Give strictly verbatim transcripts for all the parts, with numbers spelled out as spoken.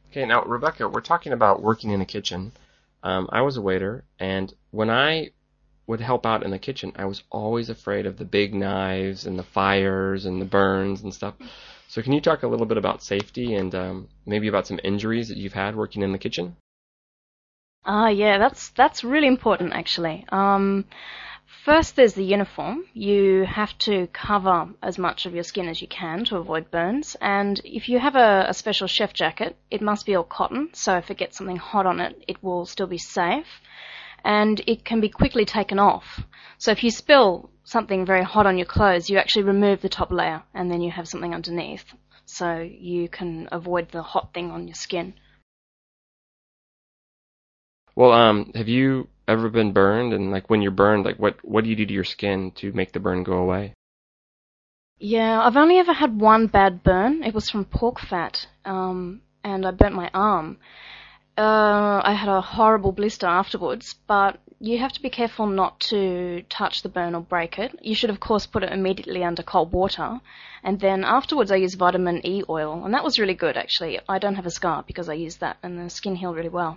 Okay, now Rebecca, we're talking about working in a kitchen. Um, I was a waiter, and when I would help out in the kitchen, I was always afraid of the big knives and the fires and the burns and stuff. So can you talk a little bit about safety and um, maybe about some injuries that you've had working in the kitchen? Ah, yeah, that's that's really important actually. Um, first, there's the uniform. You have to cover as much of your skin as you can to avoid burns. And if you have a, a special chef jacket, it must be all cotton, so if it gets something hot on it, it will still be safe. And it can be quickly taken off. So if you spill something very hot on your clothes, you actually remove the top layer, and then you have something underneath, so you can avoid the hot thing on your skin. Well, um, have you ever been burned? And like when you're burned, like what what do you do to your skin to make the burn go away? Yeah, I've only ever had one bad burn. It was from pork fat, um, and I burnt my arm. Uh, I had a horrible blister afterwards, but you have to be careful not to touch the burn or break it. You should, of course, put it immediately under cold water, and then afterwards I used vitamin E oil, and that was really good, actually. I don't have a scar because I used that, and the skin healed really well.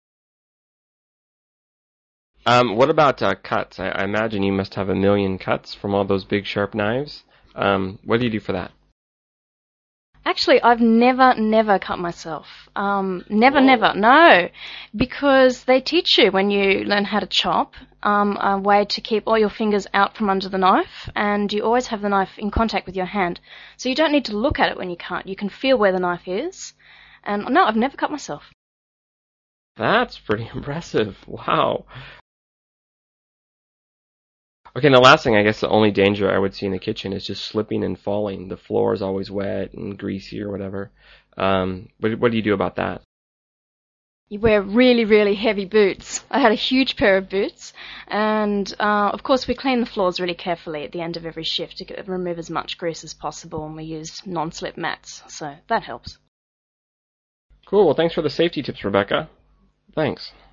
Um, what about uh, cuts? I, I imagine you must have a million cuts from all those big sharp knives. Um, what do you do for that? Actually, I've never, never cut myself. Um, never, Whoa. never, no. Because they teach you when you learn how to chop, um, a way to keep all your fingers out from under the knife, and you always have the knife in contact with your hand. So you don't need to look at it when you cut. You can feel where the knife is. And no, I've never cut myself. That's pretty impressive. Wow. Okay, and the last thing, I guess the only danger I would see in the kitchen is just slipping and falling. The floor is always wet and greasy or whatever. Um, what, what do you do about that? You wear really, really heavy boots. I had a huge pair of boots, and uh, of course we clean the floors really carefully at the end of every shift to get, remove as much grease as possible, and we use non-slip mats, so that helps. Cool. Well, thanks for the safety tips, Rebecca. Thanks.